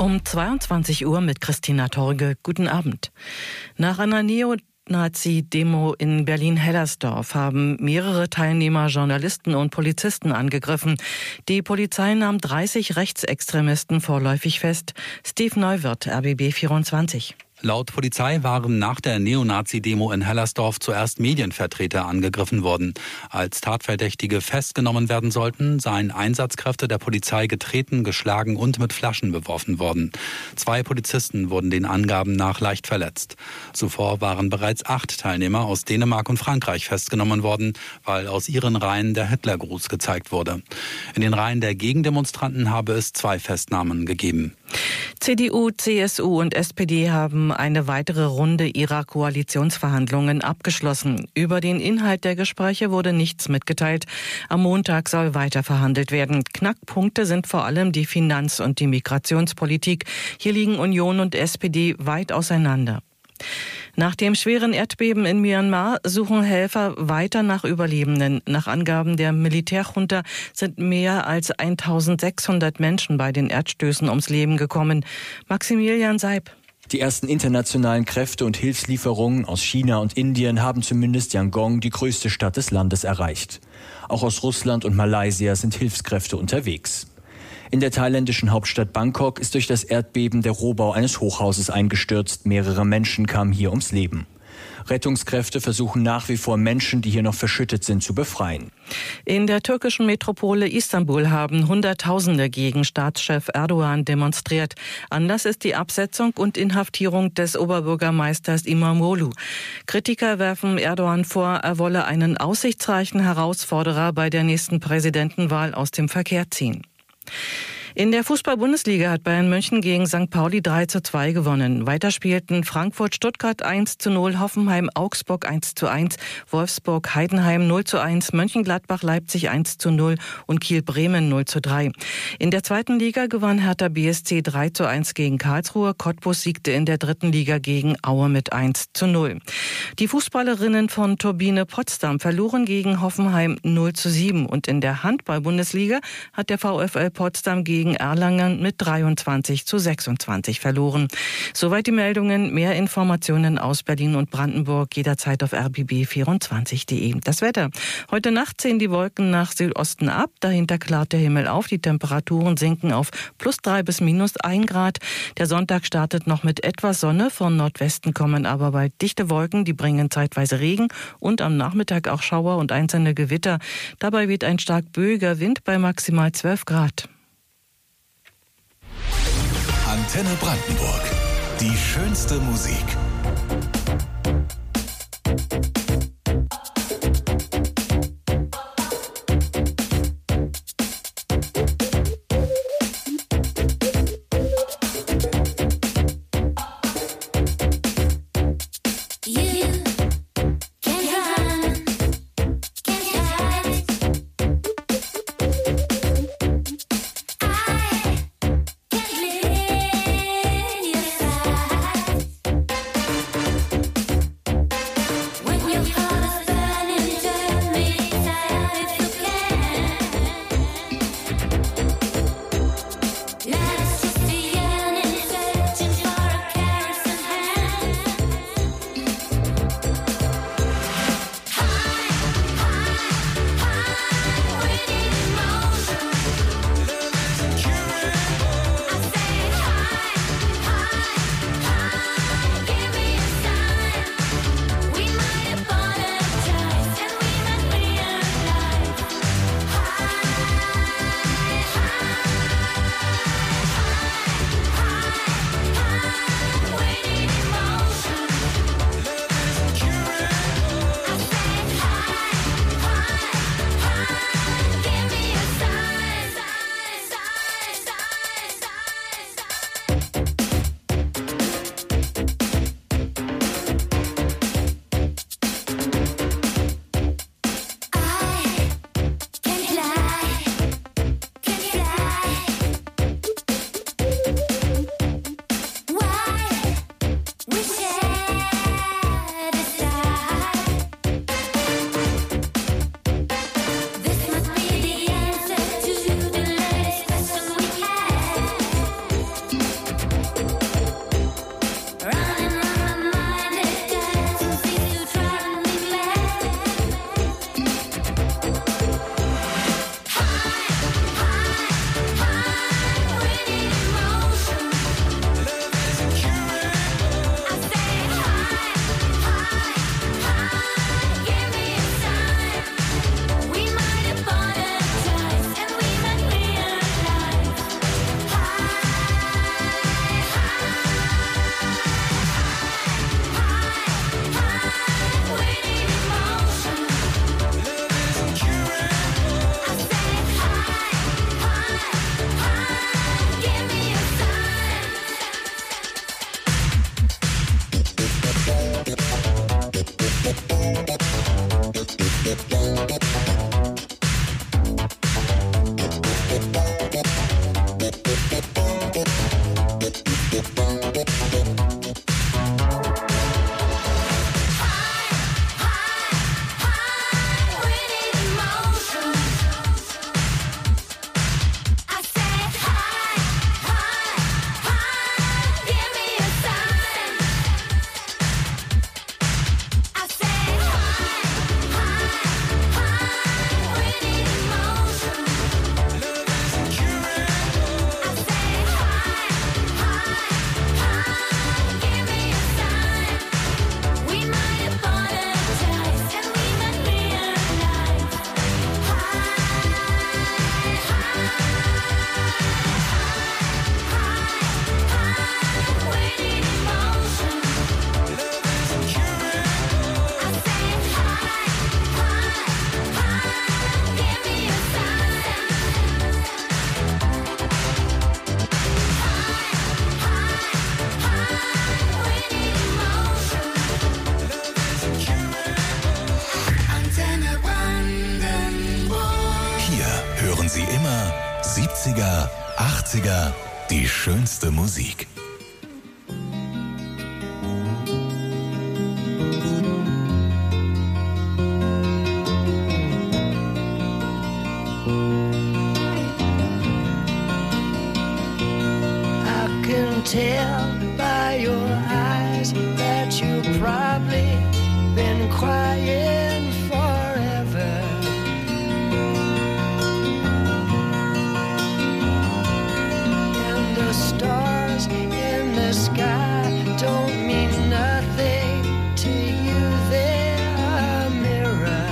Um 22 Uhr mit Christina Torge. Guten Abend. Nach einer Neonazi-Demo in Berlin-Hellersdorf haben mehrere Teilnehmer Journalisten und Polizisten angegriffen. Die Polizei nahm 30 Rechtsextremisten vorläufig fest. Steve Neuwirth, RBB 24. Laut Polizei waren nach der Neonazi-Demo in Hellersdorf zuerst Medienvertreter angegriffen worden. Als Tatverdächtige festgenommen werden sollten, seien Einsatzkräfte der Polizei getreten, geschlagen und mit Flaschen beworfen worden. 2 Polizisten wurden den Angaben nach leicht verletzt. Zuvor waren bereits 8 Teilnehmer aus Dänemark und Frankreich festgenommen worden, weil aus ihren Reihen der Hitlergruß gezeigt wurde. In den Reihen der Gegendemonstranten habe es 2 Festnahmen gegeben. CDU, CSU und SPD haben eine weitere Runde ihrer Koalitionsverhandlungen abgeschlossen. Über den Inhalt der Gespräche wurde nichts mitgeteilt. Am Montag soll weiter verhandelt werden. Knackpunkte sind vor allem die Finanz- und die Migrationspolitik. Hier liegen Union und SPD weit auseinander. Nach dem schweren Erdbeben in Myanmar suchen Helfer weiter nach Überlebenden. Nach Angaben der Militärjunta sind mehr als 1600 Menschen bei den Erdstößen ums Leben gekommen. Maximilian Seib. Die ersten internationalen Kräfte und Hilfslieferungen aus China und Indien haben zumindest Yangon, die größte Stadt des Landes, erreicht. Auch aus Russland und Malaysia sind Hilfskräfte unterwegs. In der thailändischen Hauptstadt Bangkok ist durch das Erdbeben der Rohbau eines Hochhauses eingestürzt. Mehrere Menschen kamen hier ums Leben. Rettungskräfte versuchen nach wie vor Menschen, die hier noch verschüttet sind, zu befreien. In der türkischen Metropole Istanbul haben Hunderttausende gegen Staatschef Erdogan demonstriert. Anlass ist die Absetzung und Inhaftierung des Oberbürgermeisters İmamoğlu. Kritiker werfen Erdogan vor, er wolle einen aussichtsreichen Herausforderer bei der nächsten Präsidentenwahl aus dem Verkehr ziehen. In der Fußball-Bundesliga hat Bayern München gegen St. Pauli 3:2 gewonnen. Weiter spielten Frankfurt-Stuttgart 1:0, Hoffenheim-Augsburg 1:1, Wolfsburg-Heidenheim 0:1, Mönchengladbach-Leipzig 1:0 und Kiel-Bremen 0:3. In der zweiten Liga gewann Hertha BSC 3:1 gegen Karlsruhe. Cottbus siegte in der dritten Liga gegen Aue mit 1:0. Die Fußballerinnen von Turbine Potsdam verloren gegen Hoffenheim 0:7. Und in der Handball-Bundesliga hat der VfL Potsdam gegen Erlangen mit 23:26 verloren. Soweit die Meldungen. Mehr Informationen aus Berlin und Brandenburg jederzeit auf rbb24.de. Das Wetter. Heute Nacht ziehen die Wolken nach Südosten ab. Dahinter klart der Himmel auf. Die Temperaturen sinken auf +3 bis -1 Grad. Der Sonntag startet noch mit etwas Sonne. Von Nordwesten kommen aber bald dichte Wolken. Die bringen zeitweise Regen und am Nachmittag auch Schauer und einzelne Gewitter. Dabei weht ein stark böiger Wind bei maximal 12 Grad. Antenne Brandenburg. Die schönste Musik. 80er, die schönste Musik. I can tell by your eyes that you've probably been crying forever. And the stars in the sky don't mean nothing to you, they're a mirror.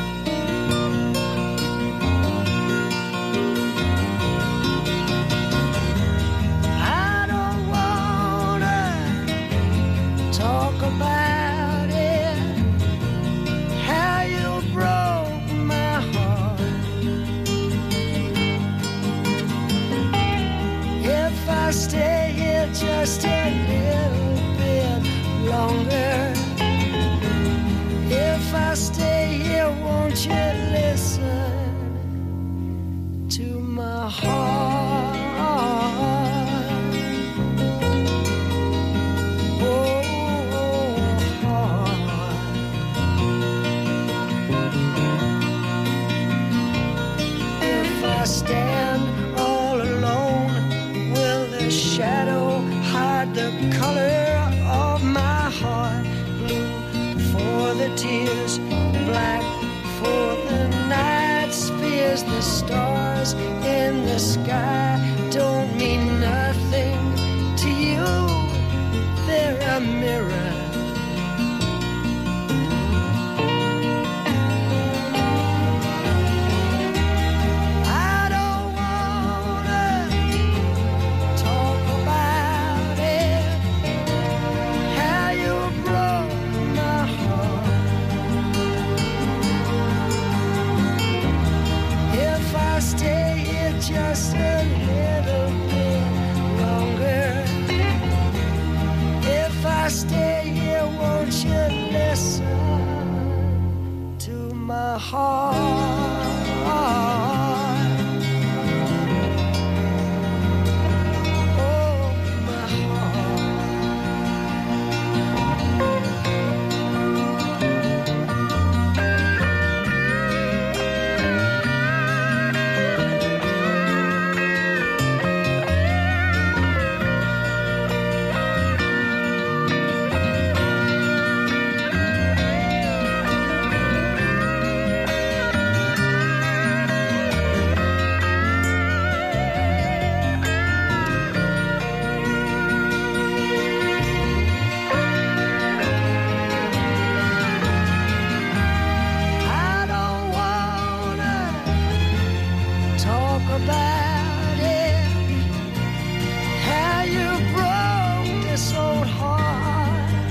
I don't wanna talk about it, how you broke my heart. If I stay here just a little bit longer, if I stay here, won't you listen to my heart? Oh, heart. If I stand all alone, will the shadow hide the color of my heart? Blue for the tears, black for the night's fears. The stars in the sky don't mean nothing to you, they're a mirror. I don't wanna talk about it, how you broke my heart. If I stay here just a little bit longer, if I stay here, won't you listen to my heart? Oh, my heart. I don't wanna talk about it, how you broke this old heart.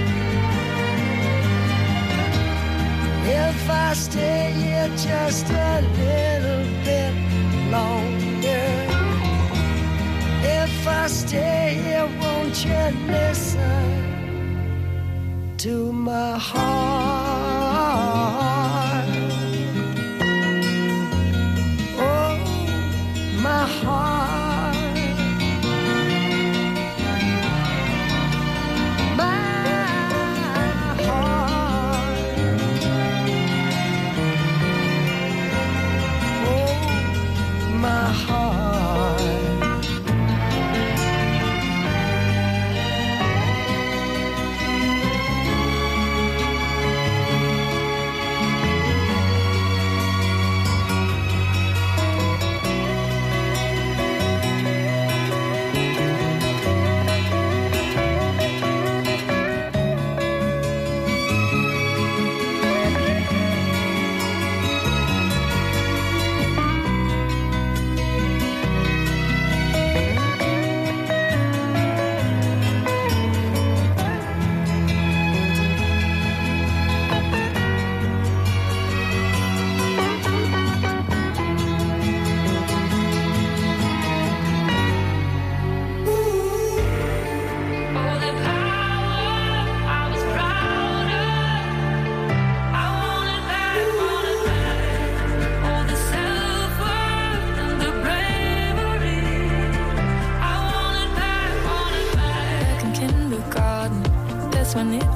If I stay here just a little bit longer, if I stay here, won't you listen to my heart? Oh, my heart. My heart. Oh, my heart.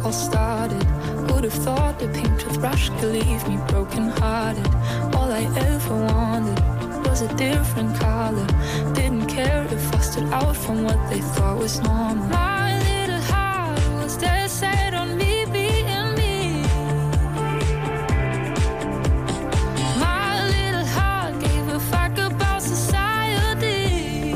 all started. Who'd have thought the pink toothbrush could leave me broken-hearted? All I ever wanted was a different color. Didn't care if I stood out from what they thought was normal. My little heart was dead set on me being me. My little heart gave a fuck about society.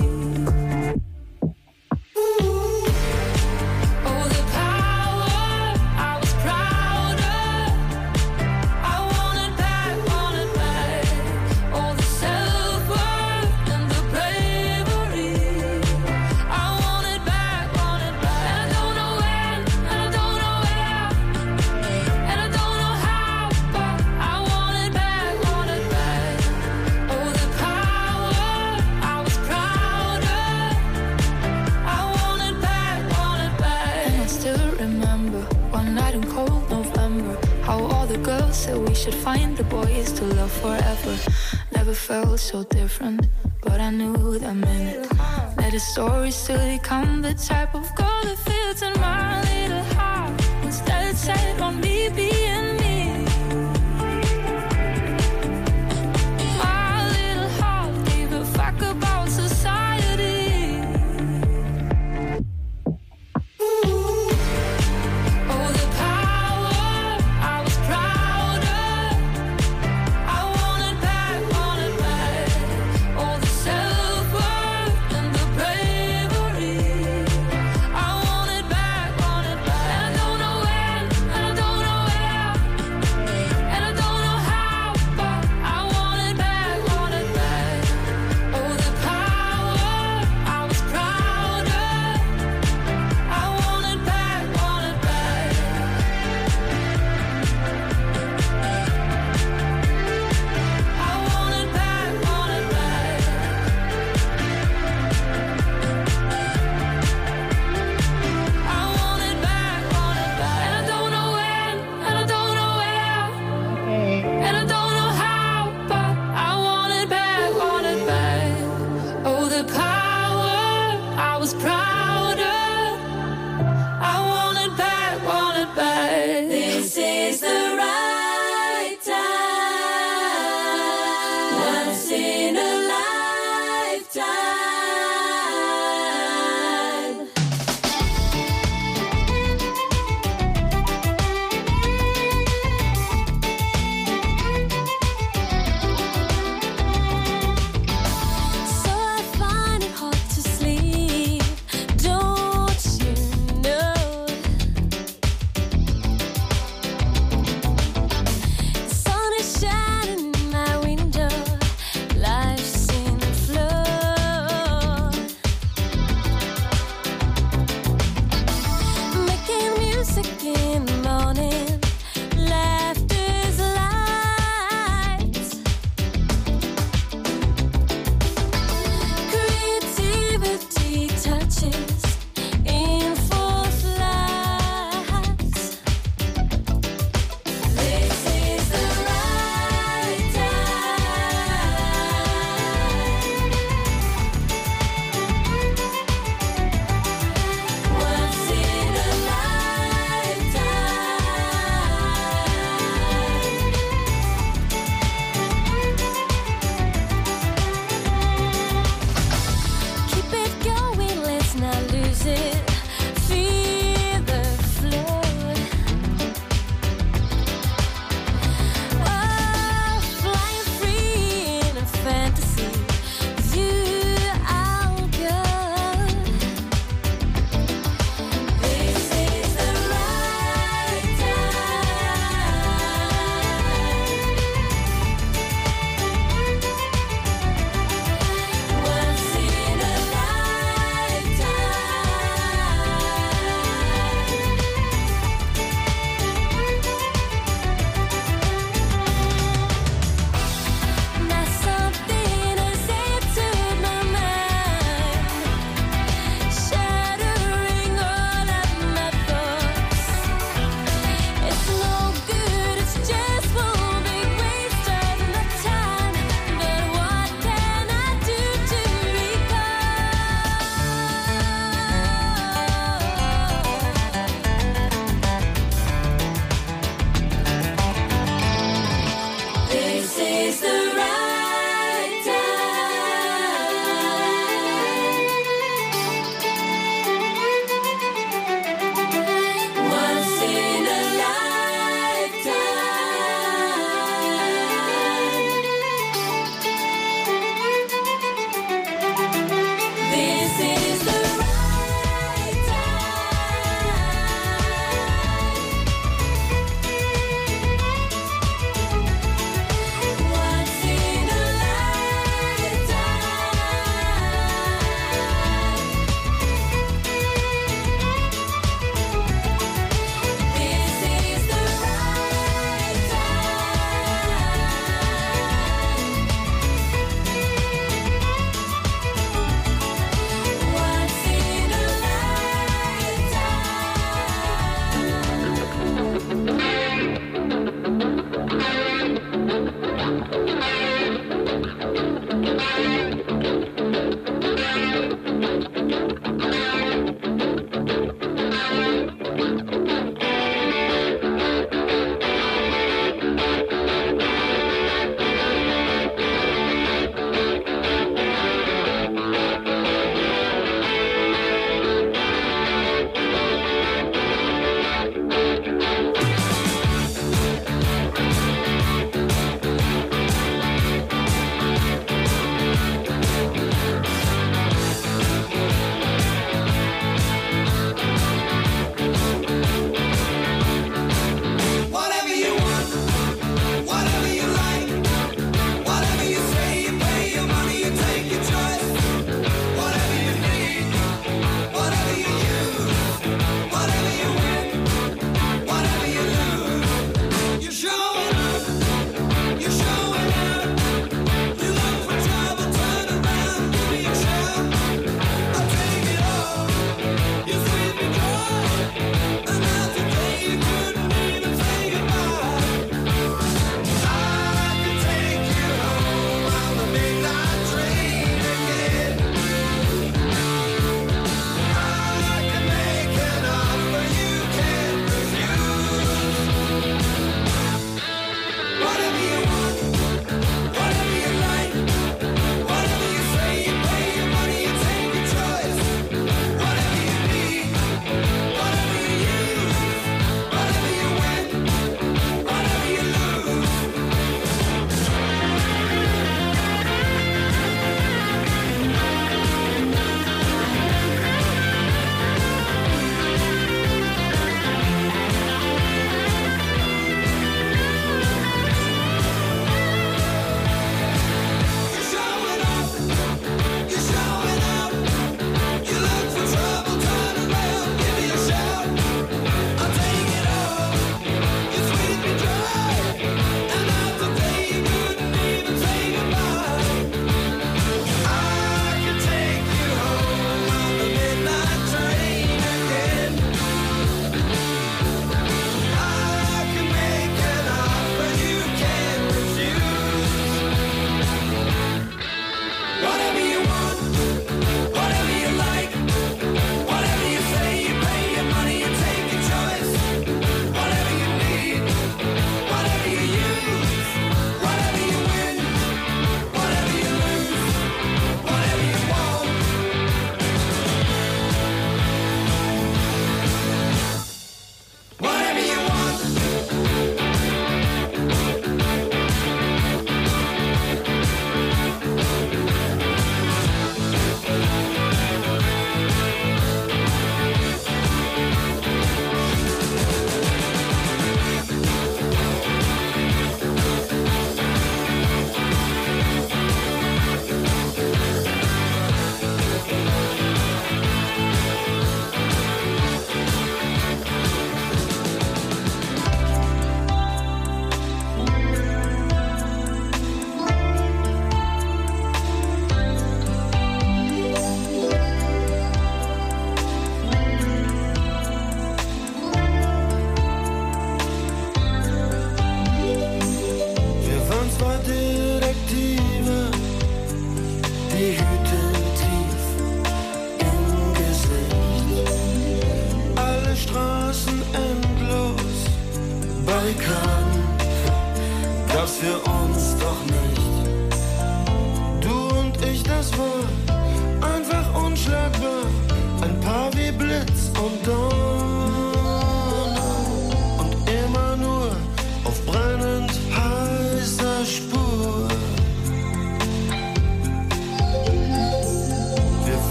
Oh, the power, I was prouder. I want it back, want it back. All the self-worth and the bravery. I want it back, want it back. And I don't know when, and I don't know where, and I don't know how, but I want it back, want it back. Oh, the power, I was prouder. I want it back, want it back. And I still remember one night in cold November, how all the girls said we should find the boys to love forever. Never felt so different, but I knew that minute that the story still to come. The type of girl that fits in my little heart was dead set on me being me. My little heart gave a fuck about society. Oh, the power, I was prouder. I want it back, want it back. All the self-worth and the bravery. I want it back, want it back. And I don't know when, and I don't know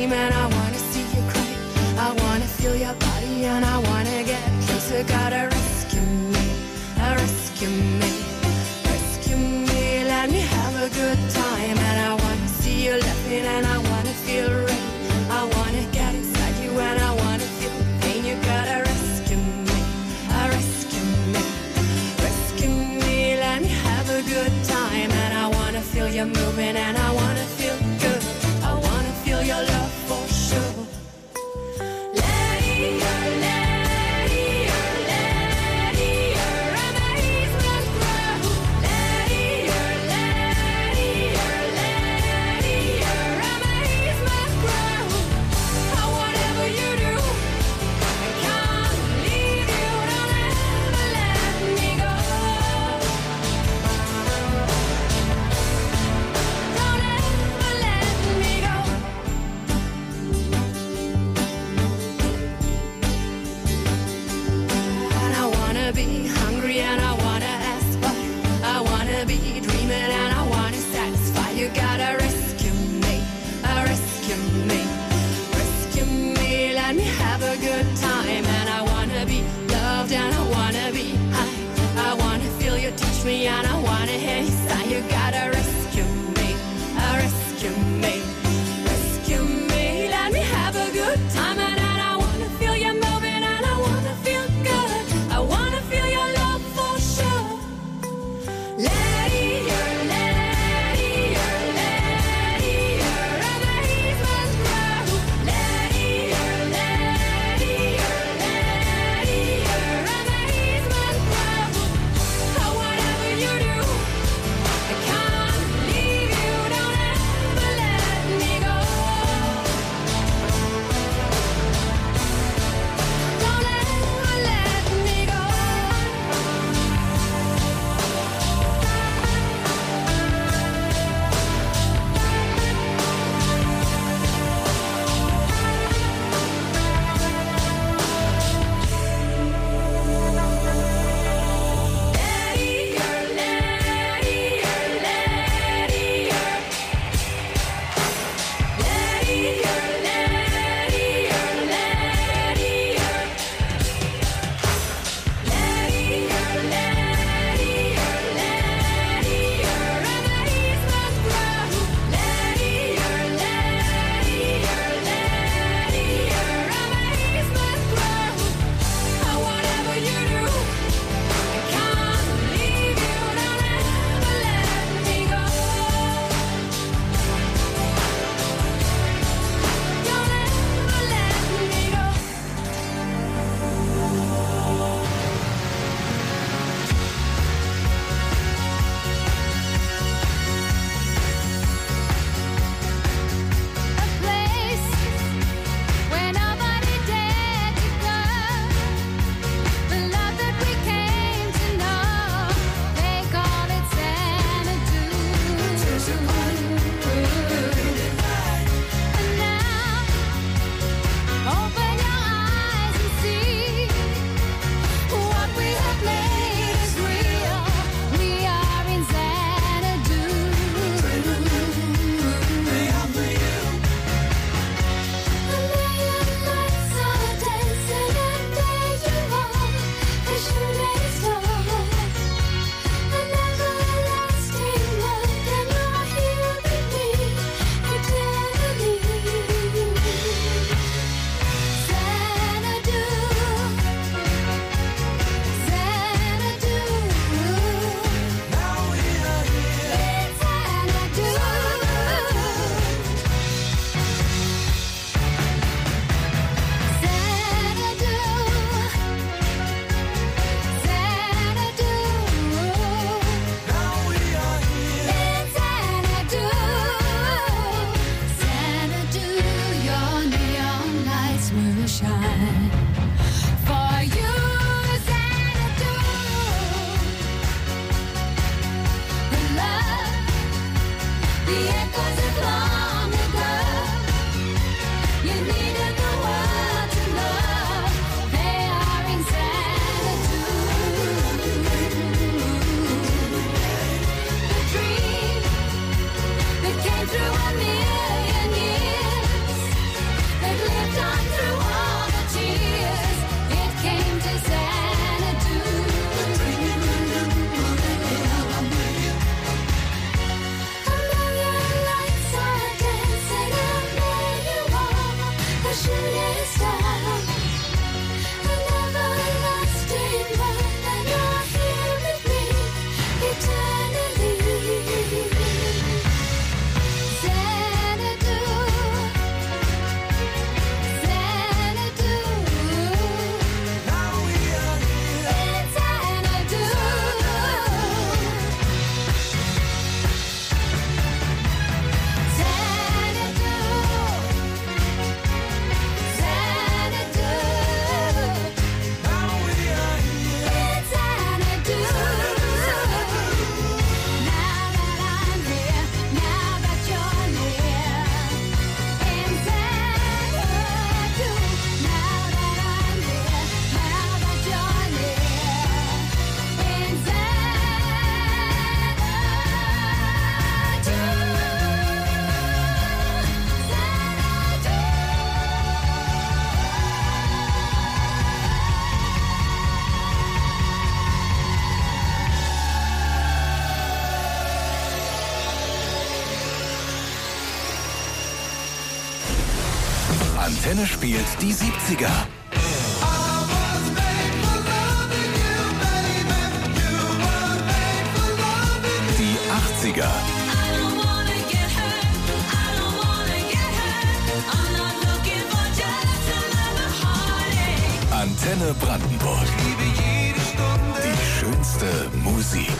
dream and I wanna see you cry. I wanna feel your body and I wanna get closer. Gotta rescue me, rescue me, rescue me. Let me have a good time and I wanna see you laughing and I wanna feel rain. I wanna get inside you and I wanna feel pain. You gotta rescue me, rescue me, rescue me. Let me have a good time and I wanna feel you moving and I wanna feel good. I wanna feel your love for sure. Be hungry and I wanna ask why. I wanna be dreaming and I wanna satisfy. You gotta rescue me, rescue me, rescue me. Let me have a good time and I wanna be loved and I wanna be high. I wanna feel you touch me and I wanna hear you sigh. You gotta rescue me, rescue me, rescue me. Let me have a good time and I wanna feel you moving and I wanna feel good. I wanna feel your love for sure. Lady, you're lady, you're lady, you're amazement grow. Lady, you're lady, you're lady, you're amazement grow. Oh, whatever you do, I can't leave you. Don't ever let me go. Don't ever let me go. Lady, you're lady, you're lady, you're lady, you're lady, you're lady, you're lady, you're lady, you're lady, you're amazement grow. Lady, you're lady, you're lady, you're amazement grow. Oh, whatever you do, I can't leave you. Don't ever let me go. Antenne spielt die 70er. Die 80er. Antenne Brandenburg. Die schönste Musik.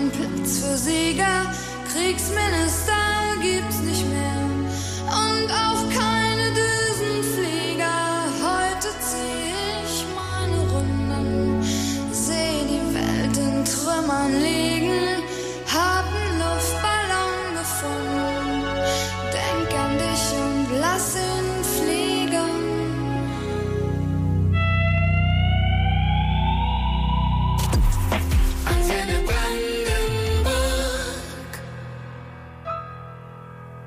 keinen Platz für Sieger. Kriegsminister gibt's nicht mehr und auch keine Düsenflieger. Heute zieh ich meine Runden, seh die Welt in Trümmern liegen, hab 'n Luftballon gefunden, denk an dich und lass ihn fliegen. Antenne Brandenburg.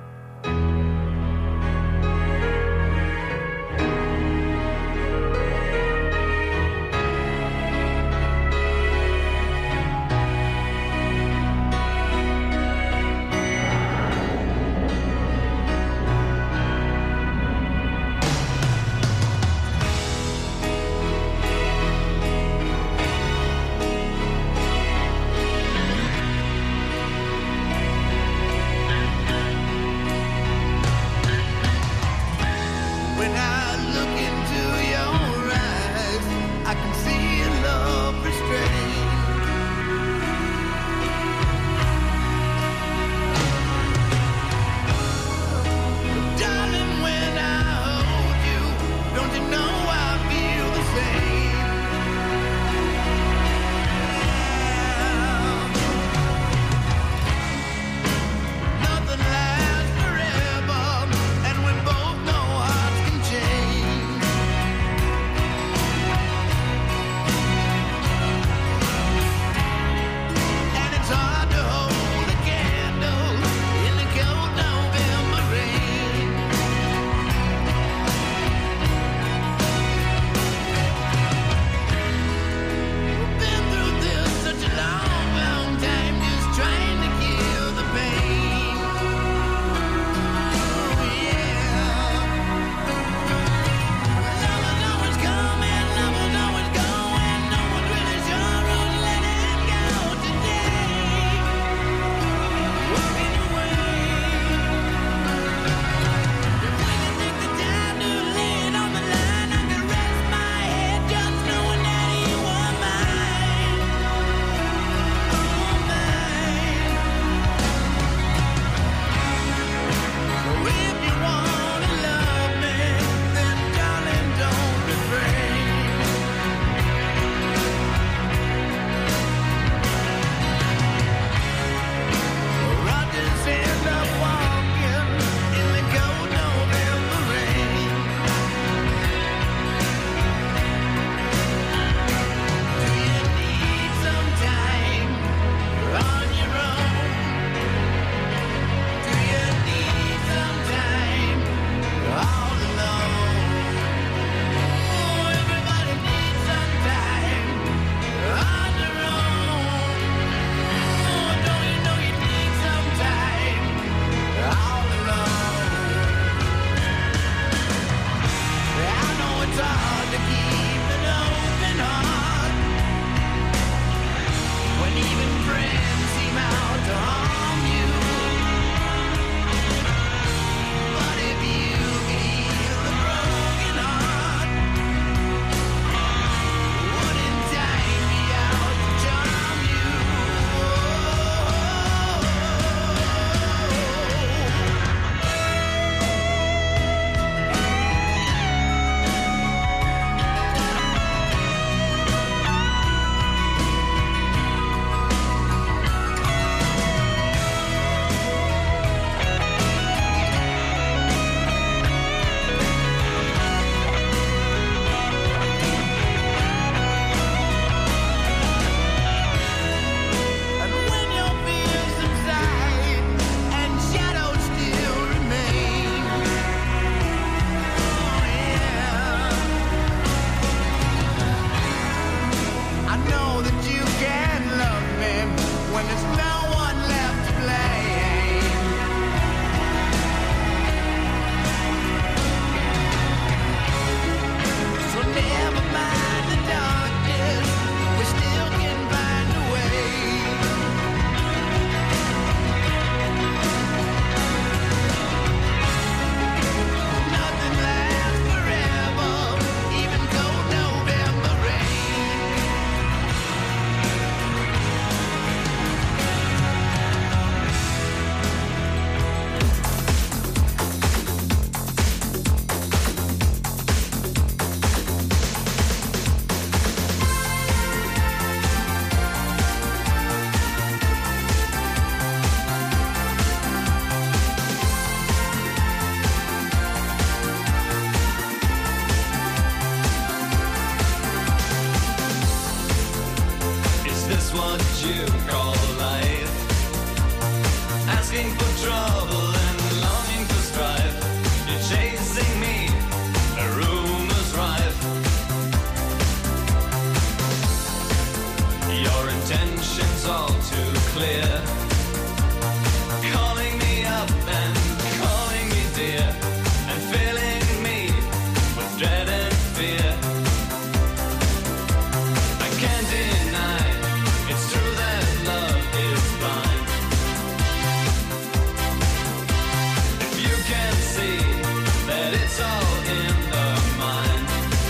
all in the mind.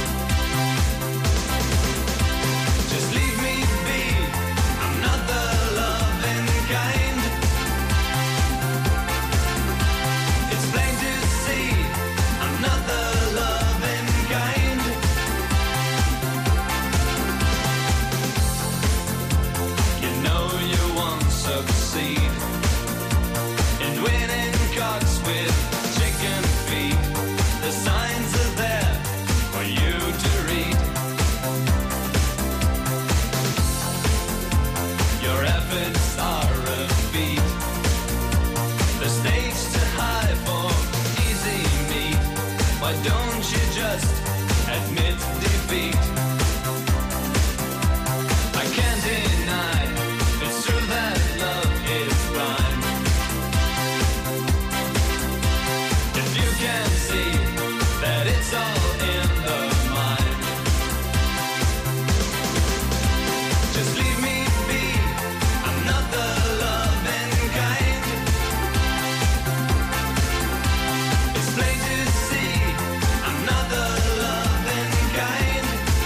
Just leave me be, I'm not the loving kind. It's plain to see, I'm not the loving kind. You know you won't succeed in winning cocks with chicken feet. The signs are there for you to read. Your efforts are a feat. The stage too high for easy meat. Why don't you just admit defeat? I can't deny it's true that love is blind. If you can see that it's all in the mind, just leave me be, I'm not the loving kind. It's plain to see, I'm not the loving kind.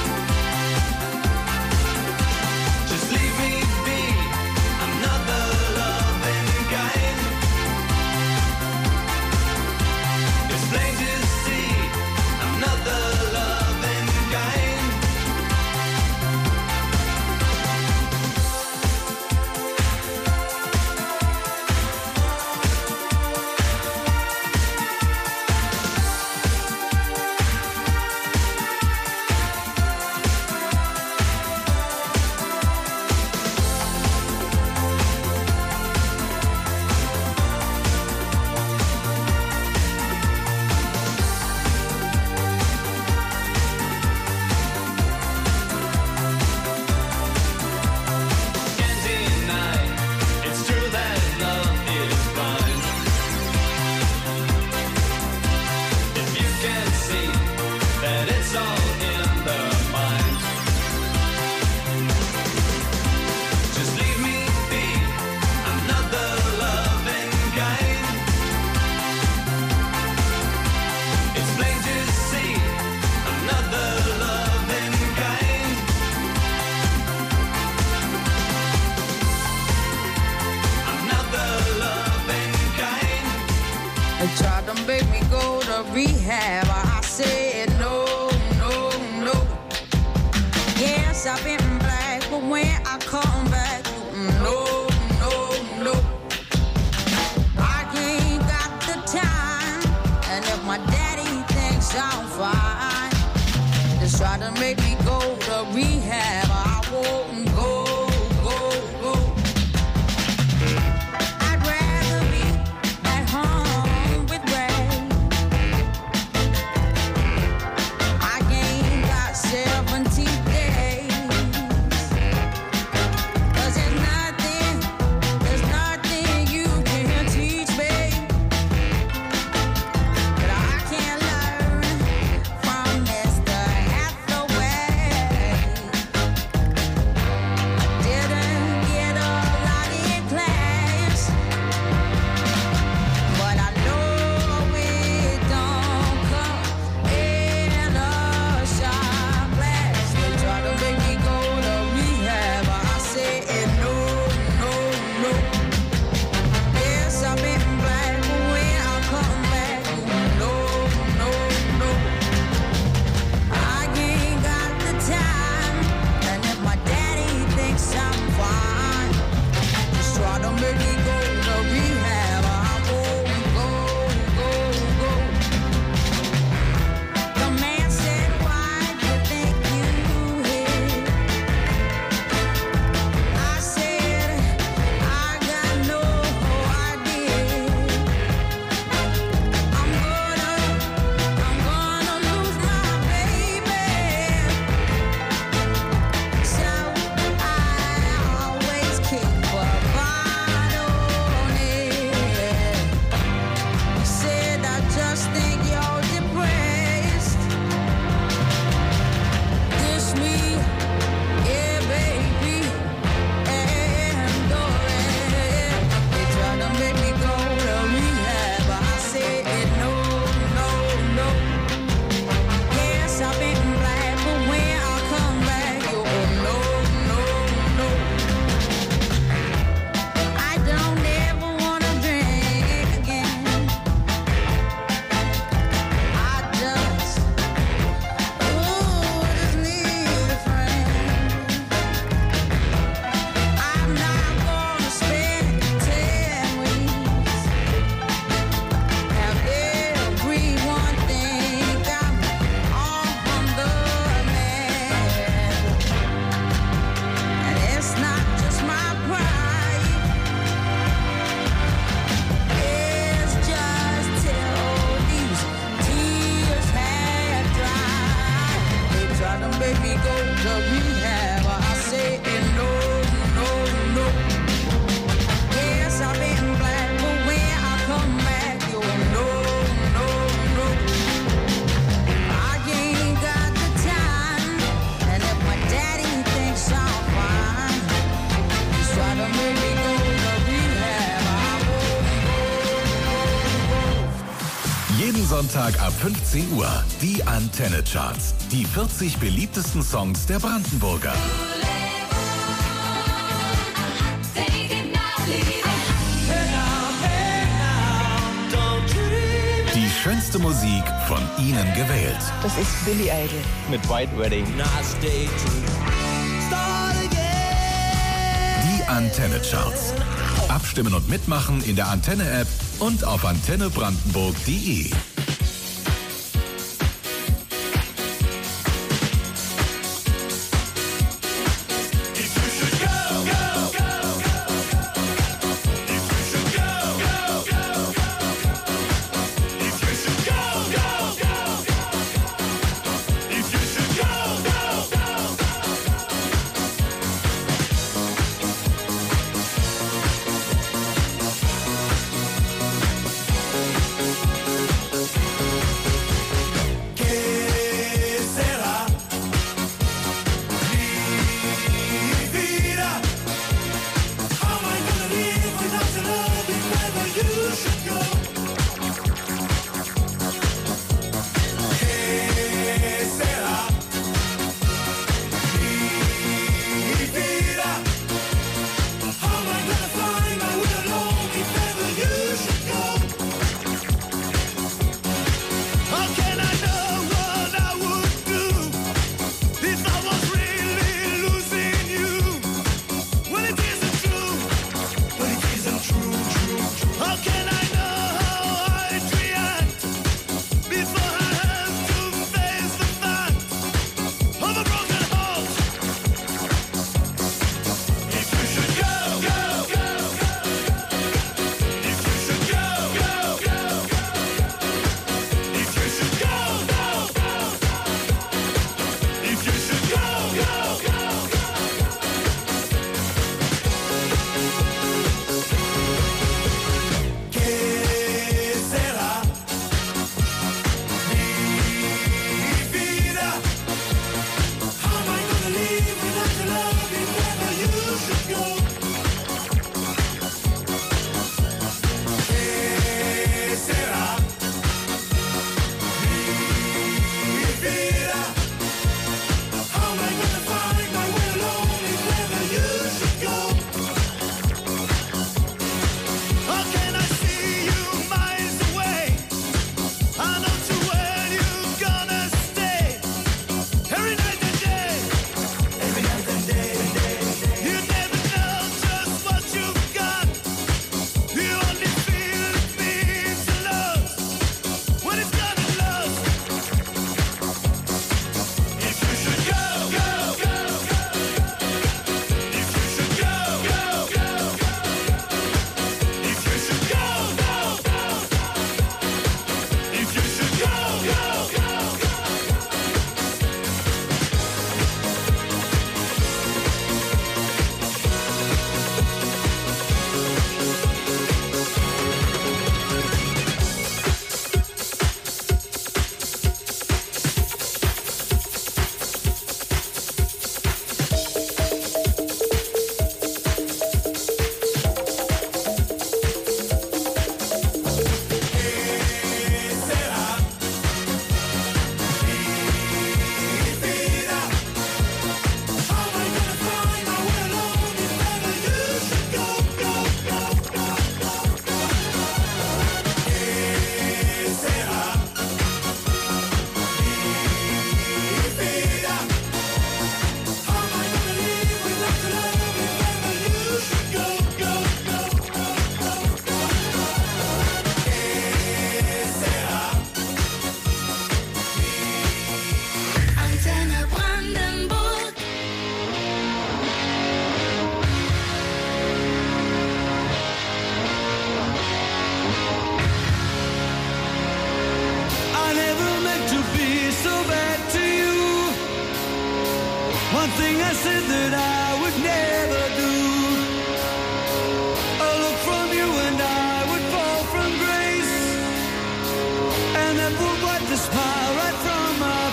Just leave me be, I'm not the loving kind. It's plain to see, I'm not the loving kind. Can't deny it's true that love is blind. If you can see that it's all in the mind, just leave me be, I'm not the loving kind. It's plain to see, I'm not the loving kind. I'm not the loving kind. They tried to make me go to rehab. I said no, no, no. Yes, I've been black, but when I come back, no, no, no. I ain't got the time, and if my daddy thinks I'm fine, they try to make me go to rehab. I won't go, go, go. I'd rather be at home with Ray. I ain't got 70 days. 'Cause there's nothing you can teach me that I can't learn from Mr. Hathaway. make me go to rehab. I say no, no, no. Yes, I've been black, but when I come back, you no, no, no. I ain't got the time, and if my daddy thinks I'm fine, he's trying to make me go to rehab. I won't. Jeden Sonntag ab 15 Uhr die Antenne Charts. Die 40 beliebtesten Songs der Brandenburger. Die schönste Musik von Ihnen gewählt. Das ist Billy Idol. Mit White Wedding. Die Antenne Charts. Abstimmen und mitmachen in der Antenne-App und auf antennebrandenburg.de. One thing I said that I would never do. A look from you and I would fall from grace, and that would wipe the smile right from my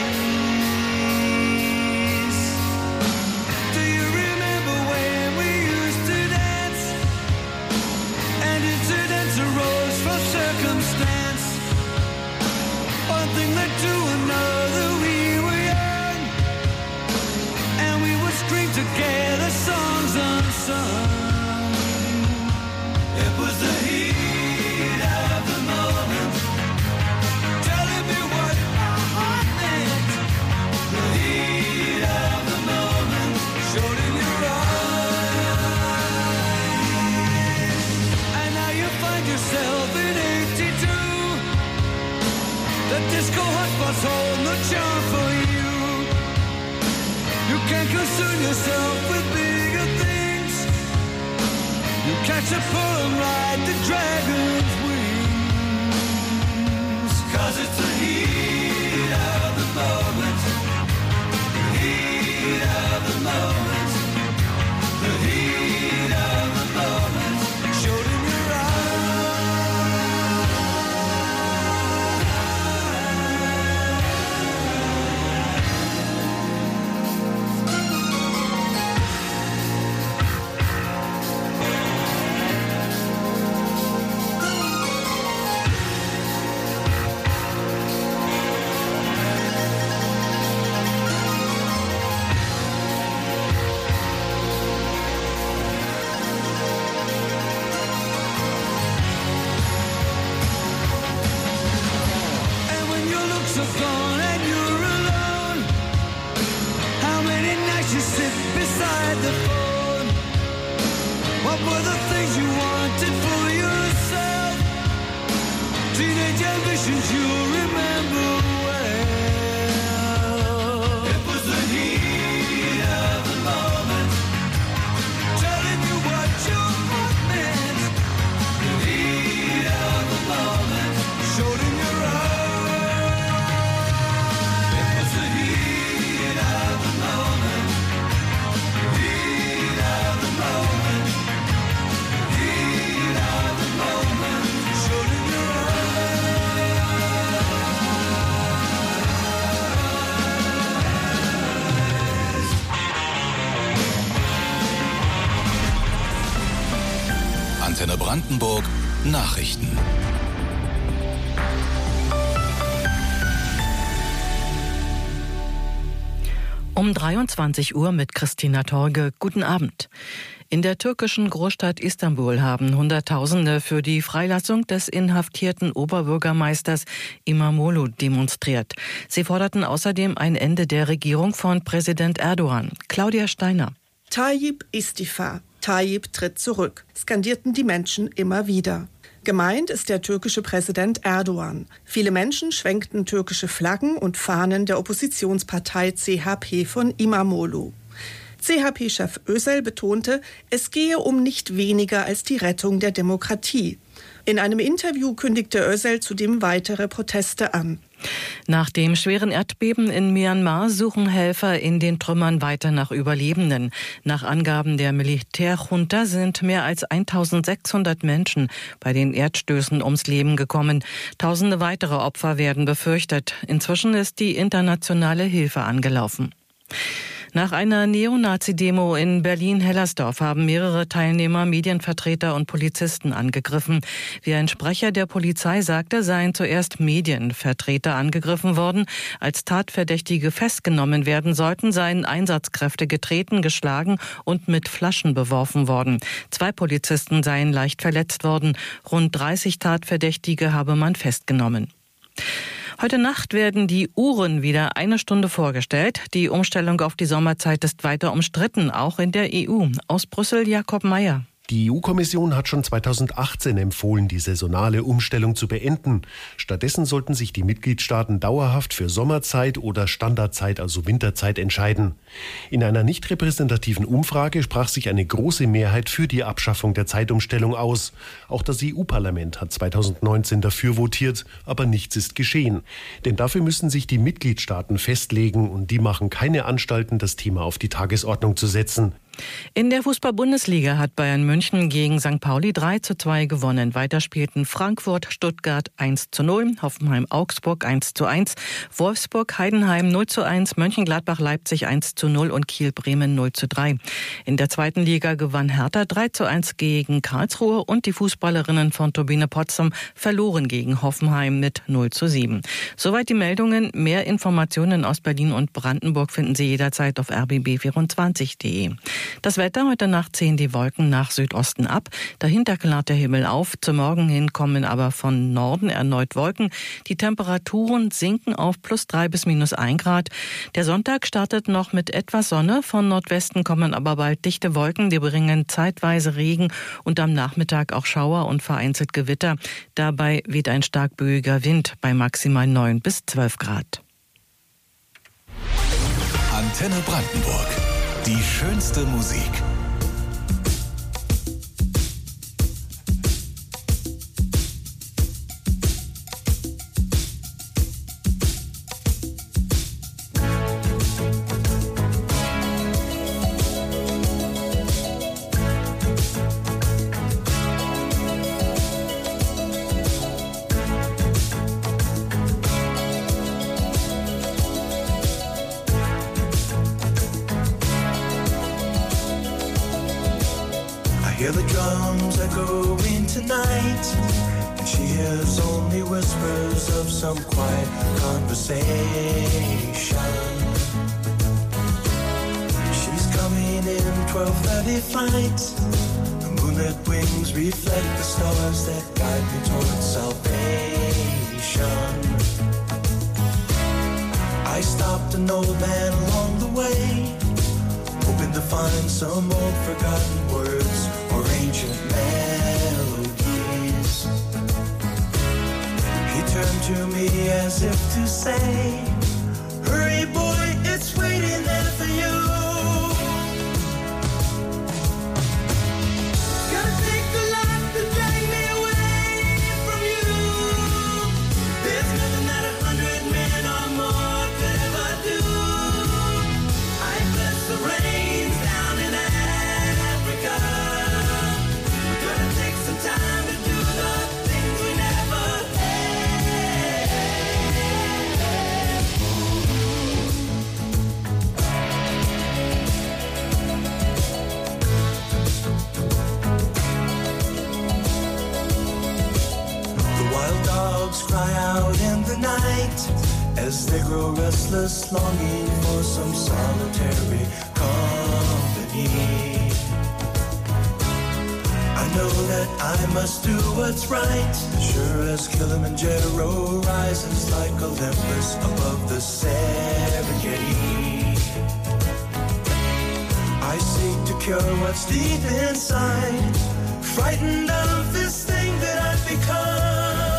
face. Do you remember when we used to dance, and incidents arose from circumstance? One thing led to another, we were young, and we would scream together songs unsung. It was the heat of the moment, telling me what my heart meant. The heat of the moment showed in your eyes. And now you find yourself in 82. The disco hotspots hold no charm for you. You can't concern yourself with bigger things. You catch a poem like the dragon's wings. 'Cause it's the heat of the moment. The heat of the moment. The heat of the moment showed in your gone and you're alone. How many nights you sit beside the phone? What were the things you wanted for yourself? Teenage ambitions you remember well. It was the heat of the moment, telling you what your heart meant. The heat of the moment showed in your eyes. Antenne Brandenburg Nachrichten. Um 23 Uhr mit Christina Torge. Guten Abend. In der türkischen Großstadt Istanbul haben Hunderttausende für die Freilassung des inhaftierten Oberbürgermeisters İmamoğlu demonstriert. Sie forderten außerdem ein Ende der Regierung von Präsident Erdogan. Claudia Steiner. Tayyip Istifa. Tayyip tritt zurück, skandierten die Menschen immer wieder. Gemeint ist der türkische Präsident Erdogan. Viele Menschen schwenkten türkische Flaggen und Fahnen der Oppositionspartei CHP von İmamoğlu. CHP-Chef Özel betonte, es gehe um nicht weniger als die Rettung der Demokratie. In einem Interview kündigte Özel zudem weitere Proteste an. Nach dem schweren Erdbeben in Myanmar suchen Helfer in den Trümmern weiter nach Überlebenden. Nach Angaben der Militärjunta sind mehr als 1600 Menschen bei den Erdstößen ums Leben gekommen. Tausende weitere Opfer werden befürchtet. Inzwischen ist die internationale Hilfe angelaufen. Nach einer Neonazi-Demo in Berlin-Hellersdorf haben mehrere Teilnehmer Medienvertreter und Polizisten angegriffen. Wie ein Sprecher der Polizei sagte, seien zuerst Medienvertreter angegriffen worden. Als Tatverdächtige festgenommen werden sollten, seien Einsatzkräfte getreten, geschlagen und mit Flaschen beworfen worden. 2 Polizisten seien leicht verletzt worden. Rund 30 Tatverdächtige habe man festgenommen. Heute Nacht werden die Uhren wieder eine Stunde vorgestellt. Die Umstellung auf die Sommerzeit ist weiter umstritten, auch in der EU. Aus Brüssel Jakob Mayer. Die EU-Kommission hat schon 2018 empfohlen, die saisonale Umstellung zu beenden. Stattdessen sollten sich die Mitgliedstaaten dauerhaft für Sommerzeit oder Standardzeit, also Winterzeit, entscheiden. In einer nicht repräsentativen Umfrage sprach sich eine große Mehrheit für die Abschaffung der Zeitumstellung aus. Auch das EU-Parlament hat 2019 dafür votiert, aber nichts ist geschehen. Denn dafür müssen sich die Mitgliedstaaten festlegen und die machen keine Anstalten, das Thema auf die Tagesordnung zu setzen. In der Fußball-Bundesliga hat Bayern München gegen St. Pauli 3:2 gewonnen. Weiter spielten Frankfurt, Stuttgart 1:0, Hoffenheim, Augsburg 1:1, Wolfsburg, Heidenheim 0:1, Mönchengladbach, Leipzig 1:0 und Kiel, Bremen 0:3. In der zweiten Liga gewann Hertha 3:1 gegen Karlsruhe und die Fußballerinnen von Turbine Potsdam verloren gegen Hoffenheim mit 0:7. Soweit die Meldungen. Mehr Informationen aus Berlin und Brandenburg finden Sie jederzeit auf rbb24.de. Das Wetter: heute Nacht ziehen die Wolken nach Südosten ab. Dahinter klart der Himmel auf. Zum Morgen hin kommen aber von Norden erneut Wolken. Die Temperaturen sinken auf +3 bis -1 Grad. Der Sonntag startet noch mit etwas Sonne. Von Nordwesten kommen aber bald dichte Wolken. Die bringen zeitweise Regen und am Nachmittag auch Schauer und vereinzelt Gewitter. Dabei weht ein stark böiger Wind bei maximal 9 bis 12 Grad. Antenne Brandenburg. Die schönste Musik. Hear the drums echoing tonight, and she hears only whispers of some quiet conversation. She's coming in 12:30 flight. The moonlit wings reflect the stars that guide me towards salvation. I stopped an old man along the way, hoping to find some old forgotten words or ancient melodies. He turned to me as if to say, hurry boy, it's waiting there for you. Gotta take the life to drag me away from you. There's nothing that 100 men or more could ever do. I bless the rains down in Africa. We're gonna take some time to do the things we never had. The wild dogs cry out in the night as they grow restless, longing for some solitary company. I know that I must do what's right, sure as Kilimanjaro rises like Olympus above the Serengeti. I seek to cure what's deep inside, frightened of this thing that I've become.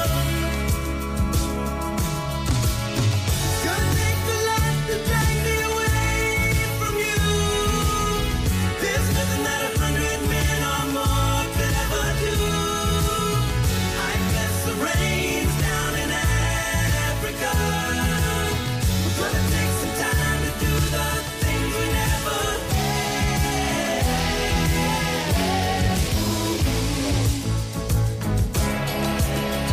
Gonna take the life to drag me away from you. There's nothing that 100 men or more could ever do. I bless the rains down in Africa. We're gonna take some time to do the things we never had.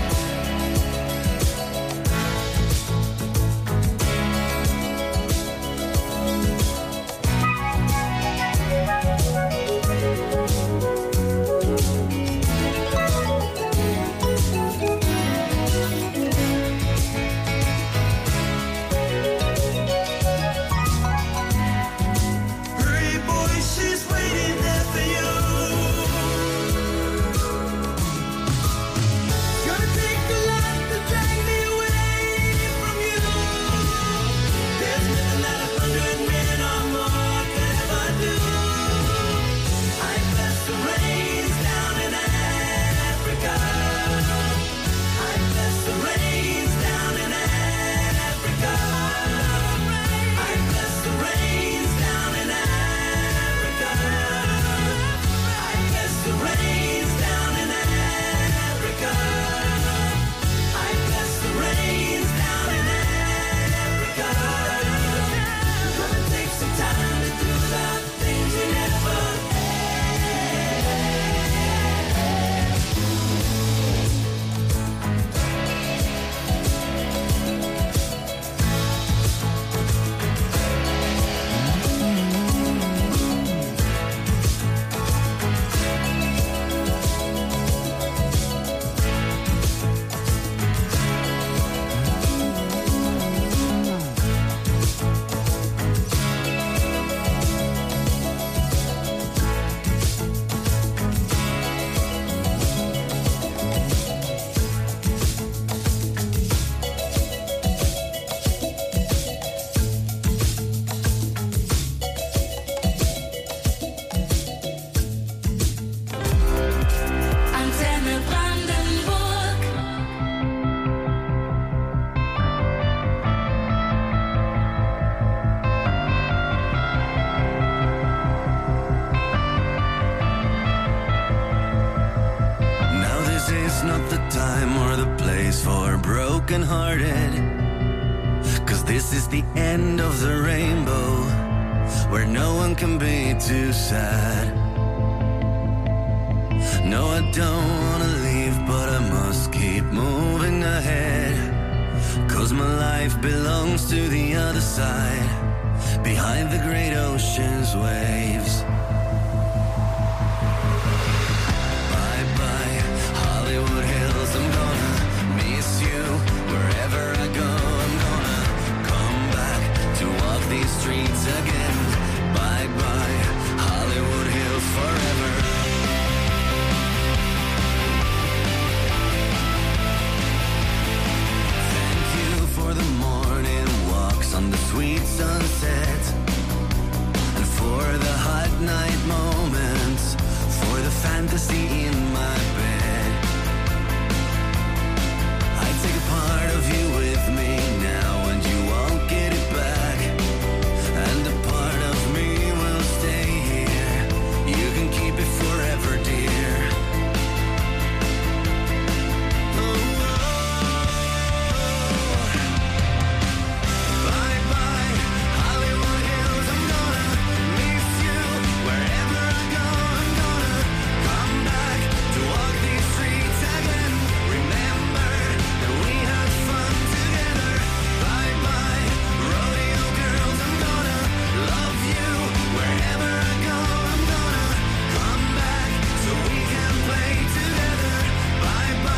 brokenhearted. 'Cause this is the end of the rainbow, where no one can be too sad. No, I don't wanna leave, but I must keep moving ahead. 'Cause my life belongs to the other side, behind the great ocean's waves. Bye bye, Hollywood Hills, I'm gonna miss you wherever I go. I'm gonna come back to walk these streets again. Bye bye, Hollywood Hills forever. Thank you for the morning walks on the sweet sunset, and for the hot night moments, for the fantasy in